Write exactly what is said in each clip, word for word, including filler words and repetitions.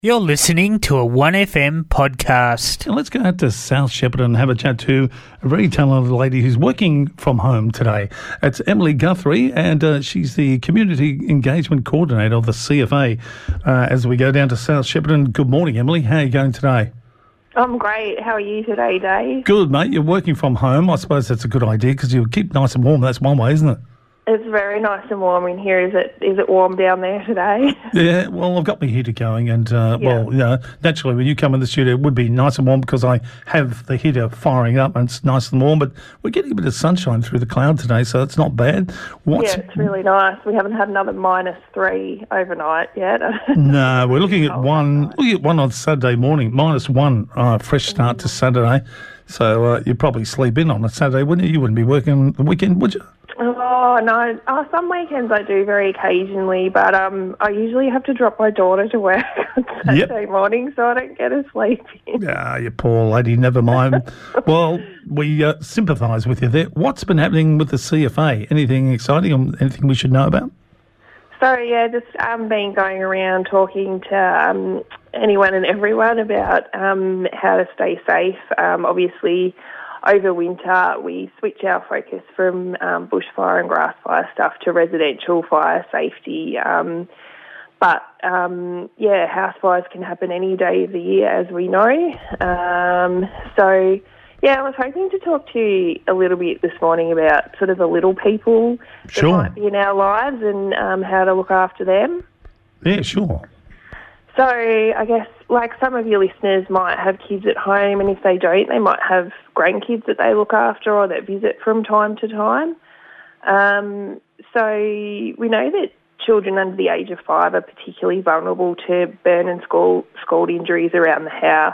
You're listening to a one F M podcast. Let's go out to South Shepparton and have a chat to a very talented lady who's working from home today. It's Emily Guthrie, and uh, she's the Community Engagement Coordinator of the C F A. Uh, as we go down to South Shepparton, good morning, Emily. How are you going today? I'm great. How are you today, Dave? Good, mate. You're working from home. I suppose that's a good idea because you'll keep nice and warm. That's one way, isn't it? It's very nice and warm in here. Is it? Is it warm down there today? Yeah, well, I've got my heater going, and, uh, Yeah. well, you know, naturally, when you come in the studio, it would be nice and warm because I have the heater firing up and it's nice and warm, but we're getting a bit of sunshine through the cloud today, so it's not bad. What's, Yeah, it's really nice. We haven't had another minus three overnight yet. No, we're looking at Oh, one, nice. looking at one on Saturday morning, minus one, uh, fresh start to Saturday. So uh, you'd probably sleep in on a Saturday, wouldn't you? You wouldn't be working the weekend, would you? Oh, no. Oh, some weekends I do very occasionally, but um, I usually have to drop my daughter to work on Saturday morning, so I don't get a sleep in. Ah, you poor lady, never mind. Well, we uh, sympathise with you there. What's been happening with the C F A? Anything exciting or anything we should know about? So, yeah, just um, been going around talking to um, anyone and everyone about um, how to stay safe. Um, obviously, over winter, we switch our focus from um, bushfire and grass fire stuff to residential fire safety. Um, but, um, yeah, house fires can happen any day of the year, as we know. Um, so, yeah, I was hoping to talk to you a little bit this morning about sort of the little people Sure. that might be in our lives and um, how to look after them. Yeah, sure. So I guess, like, some of your listeners might have kids at home, and if they don't, they might have grandkids that they look after or that visit from time to time. Um, so we know that children under the age of five are particularly vulnerable to burn and scald, scald injuries around the house.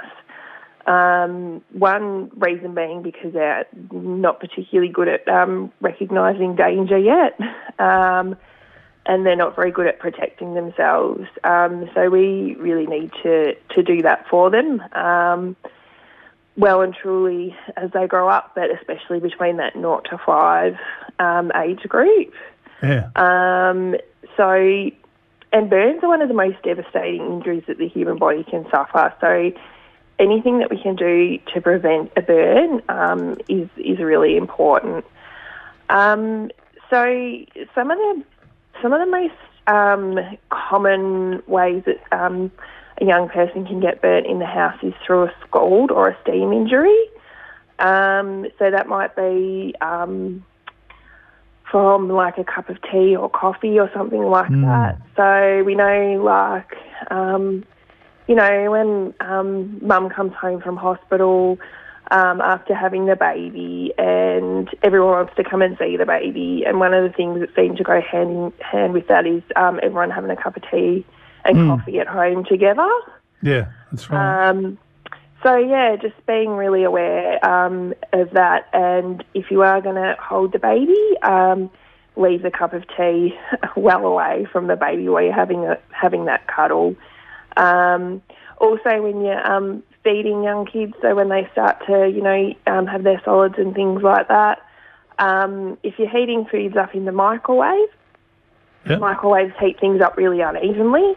Um, one reason being because they're not particularly good at um, recognising danger yet. Um and they're not very good at protecting themselves. Um, so we really need to, to do that for them um, well and truly as they grow up, but especially between that zero to five um, age group. Yeah. Um, so, and burns are one of the most devastating injuries that the human body can suffer. So anything that we can do to prevent a burn um, is, is really important. Um, so some of the Some of the most um, common ways that um, a young person can get burnt in the house is through a scald or a steam injury. Um, so that might be um, from like a cup of tea or coffee or something like Mm. that. So we know, like, um, you know, when um, mum comes home from hospital Um, after having the baby, and everyone wants to come and see the baby. And one of the things that seems to go hand in hand with that is um, everyone having a cup of tea and Mm. coffee at home together. Yeah, that's right. Um, so, yeah, just being really aware um, of that. And if you are going to hold the baby, um, leave the cup of tea well away from the baby while you're having, a, having that cuddle. Um, also, when you're um, feeding young kids, so when they start to, you know, um, have their solids and things like that, um, if you're heating foods up in the microwave, Yep. microwaves heat things up really unevenly.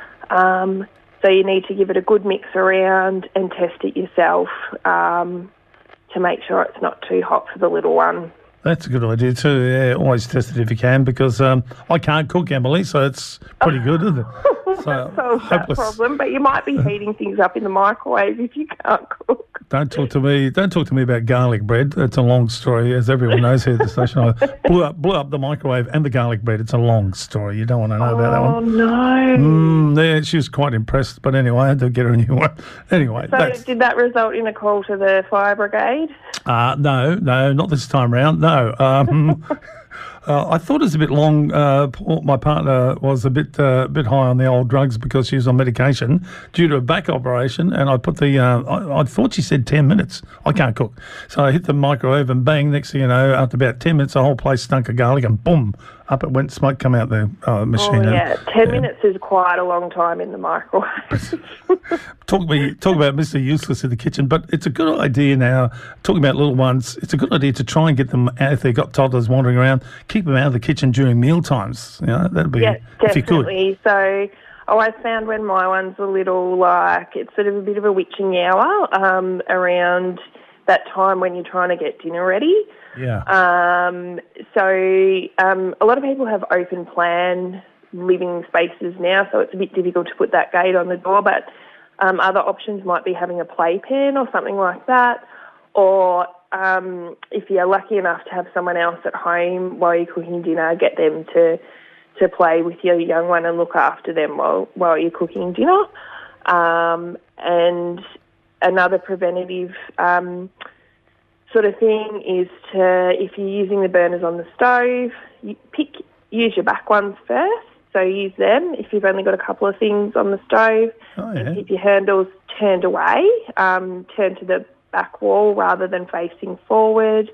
Um, so you need to give it a good mix around and test it yourself um, to make sure it's not too hot for the little one. That's a good idea too. Yeah, always test it if you can because um, I can't cook, Emily, so it's pretty good, isn't it? That solves that hopeless. problem, but you might be heating things up in the microwave if you can't cook. Don't talk to me. Don't talk to me about garlic bread. It's a long story, as everyone knows here at the station. I blew up, blew up the microwave and the garlic bread. It's a long story. You don't want to know about that Oh, one. no. Mm, yeah, she was quite impressed, but anyway, I had to get her a new one. Anyway, So that's, did that result in a call to the fire brigade? uh, no, no, not this time round. No. Um, Uh, I thought it was a bit long. Uh, Paul, my partner was a bit uh, bit high on the old drugs because she was on medication due to a back operation, and I put the. Uh, I, I thought she said ten minutes. I can't cook, so I hit the microwave, and bang! Next thing you know, after about ten minutes, the whole place stunk of garlic, and boom, up it went. Smoke come out the uh, machine. Oh, yeah. And, Ten yeah. minutes is quite a long time in the microwave. Talk me talk about Mister Useless in the kitchen, but it's a good idea now. Talking about little ones, it's a good idea to try and get them out if they've got toddlers wandering around. Keep them out of the kitchen during meal times. You know, that'd be Yeah, if you could. definitely. So Oh, I found when my one's a little, like, it's sort of a bit of a witching hour um, around that time when you're trying to get dinner ready. Yeah. Um, so um, a lot of people have open plan living spaces now, so it's a bit difficult to put that gate on the door, but um, other options might be having a playpen or something like that, or um, if you're lucky enough to have someone else at home while you're cooking dinner, get them to to play with your young one and look after them while, while you're cooking dinner. Um, and another preventative um, sort of thing is to, if you're using the burners on the stove, you pick use your back ones first. So use them if you've only got a couple of things on the stove. Oh, yeah. And keep your handles turned away, um, turn to the back wall rather than facing forward.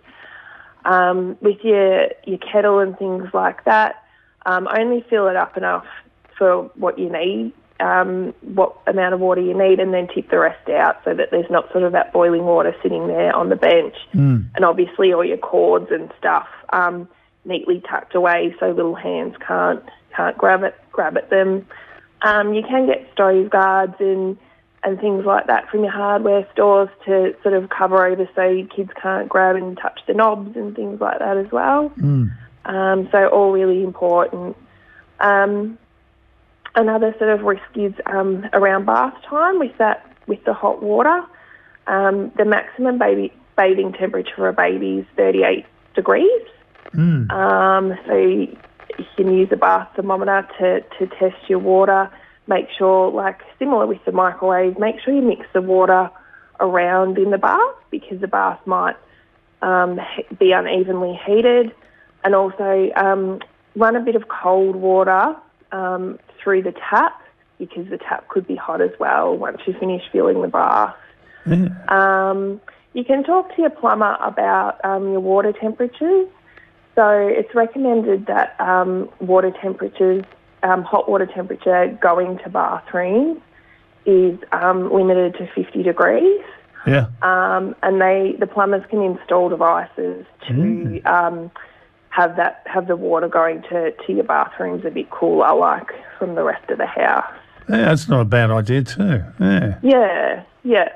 Um, with your, your kettle and things like that, um, only fill it up enough for what you need, um, what amount of water you need, and then tip the rest out so that there's not sort of that boiling water sitting there on the bench. Mm. And obviously all your cords and stuff um, neatly tucked away so little hands can't can't grab it grab at them. Um, you can get stove guards and and things like that from your hardware stores to sort of cover over so your kids can't grab and touch the knobs and things like that as well. Mm. Um, so all really important. Um, another sort of risk is um, around bath time with that with the hot water. Um, the maximum baby bathing temperature for a baby is thirty-eight degrees. Mm. Um, so you can use a bath thermometer to, to test your water. Make sure, like similar with the microwave, make sure you mix the water around in the bath because the bath might um, be unevenly heated. And also um, run a bit of cold water um, through the tap because the tap could be hot as well once you finish filling the bath. Yeah. Um, you can talk to your plumber about um, your water temperatures. So it's recommended that um, water temperatures, um, hot water temperature going to bathrooms is um, limited to fifty degrees. Yeah. Um, and they, the plumbers can install devices to Mm. um, have that have the water going to, to your bathrooms a bit cooler, like from the rest of the house. Yeah, that's not a bad idea too. Yeah. Yeah, yeah.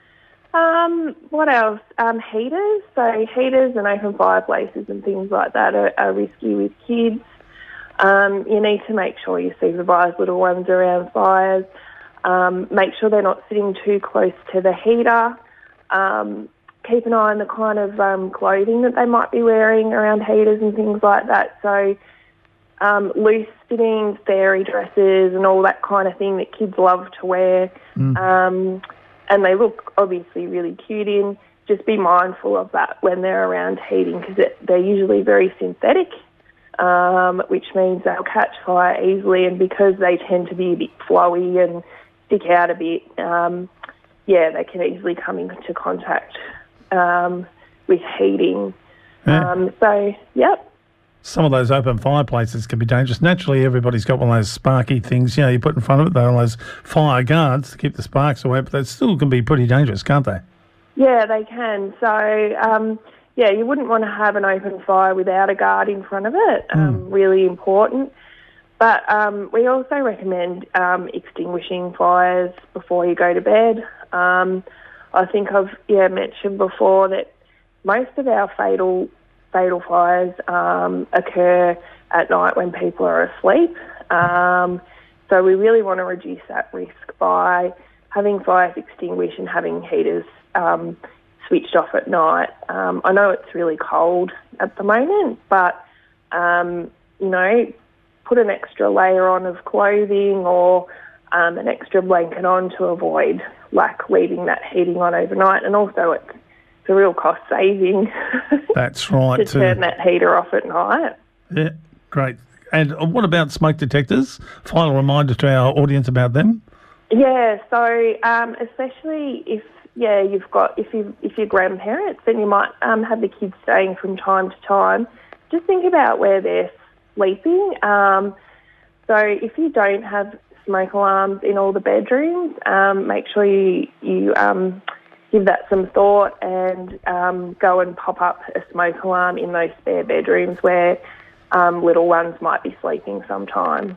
Um, what else? Um, heaters. So heaters and open fireplaces and things like that are, are risky with kids. Um, you need to make sure you supervise little ones around fires. Um, make sure they're not sitting too close to the heater. Um, keep an eye on the kind of um, clothing that they might be wearing around heaters and things like that. So um, loose-fitting fairy dresses and all that kind of thing that kids love to wear. Mm. Um, and they look obviously really cute in. Just be mindful of that when they're around heating because they're usually very synthetic, um, which means they'll catch fire easily. And because they tend to be a bit flowy and stick out a bit, um, yeah, they can easily come into contact um, with heating. Yeah. Um, so, yep. Some of those open fireplaces can be dangerous. Naturally, everybody's got one of those sparky things, you know, you put in front of it. They're all those fire guards to keep the sparks away, but they still can be pretty dangerous, can't they? Yeah, they can. So, um, yeah, you wouldn't want to have an open fire without a guard in front of it. Um, Mm. Really important. But um, we also recommend um, extinguishing fires before you go to bed. Um, I think I've yeah mentioned before that most of our fatal fatal fires um, occur at night when people are asleep. Um, so we really want to reduce that risk by having fires extinguished and having heaters um, switched off at night. Um, I know it's really cold at the moment, but, um, you know, put an extra layer on of clothing or um, an extra blanket on to avoid, like, leaving that heating on overnight. And also it's a real cost saving That's right. to too. turn that heater off at night. Yeah, great. And what about smoke detectors? Final reminder to our audience about them. Yeah, so um, especially if yeah you've got if you if you're grandparents, then you might um, have the kids staying from time to time. Just think about where they're sleeping. Um, so if you don't have smoke alarms in all the bedrooms, um, make sure you you um, give that some thought and um, go and pop up a smoke alarm in those spare bedrooms where um, little ones might be sleeping sometime.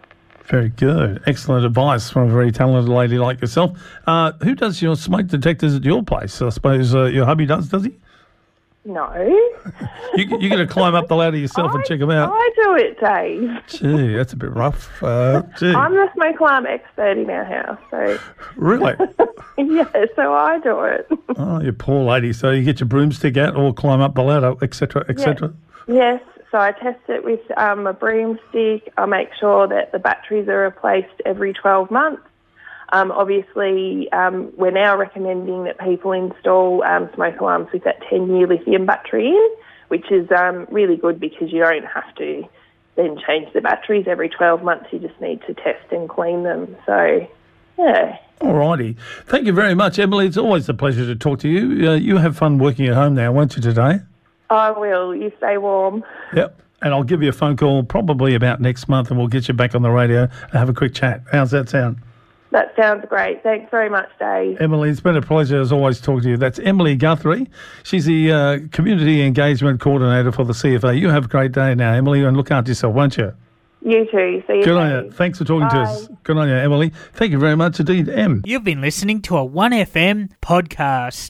Very good. Excellent advice from a very talented lady like yourself. Uh, who does your smoke detectors at your place? I suppose uh, your hubby does, does he? No. You, you're going to climb up the ladder yourself I, and check them out? I do it, Dave. Gee, that's a bit rough. Uh, gee. I'm the smoke alarm expert in our house, so... Really? Yeah, so I do it. Oh, you poor lady. So you get your broomstick out or climb up the ladder, et cetera, et cetera? Yes. So I test it with um, a broomstick. I make sure that the batteries are replaced every twelve months. Um, obviously, um, we're now recommending that people install um, smoke alarms with that ten-year lithium battery in, which is um, really good because you don't have to then change the batteries every twelve months. You just need to test and clean them. So, yeah. All righty. Thank you very much, Emily. It's always a pleasure to talk to you. Uh, you have fun working at home now, won't you, today? I will. You stay warm. Yep. And I'll give you a phone call probably about next month and we'll get you back on the radio and have a quick chat. How's that sound? That sounds great. Thanks very much, Dave. Emily, it's been a pleasure as always talking to you. That's Emily Guthrie. She's the uh, Community Engagement Coordinator for the C F A. You have a great day now, Emily, and look after yourself, won't you? You too. See you. Good on you. Thanks for talking Bye. to us. Good on you, Emily. Thank you very much indeed, Em. You've been listening to a one F M podcast.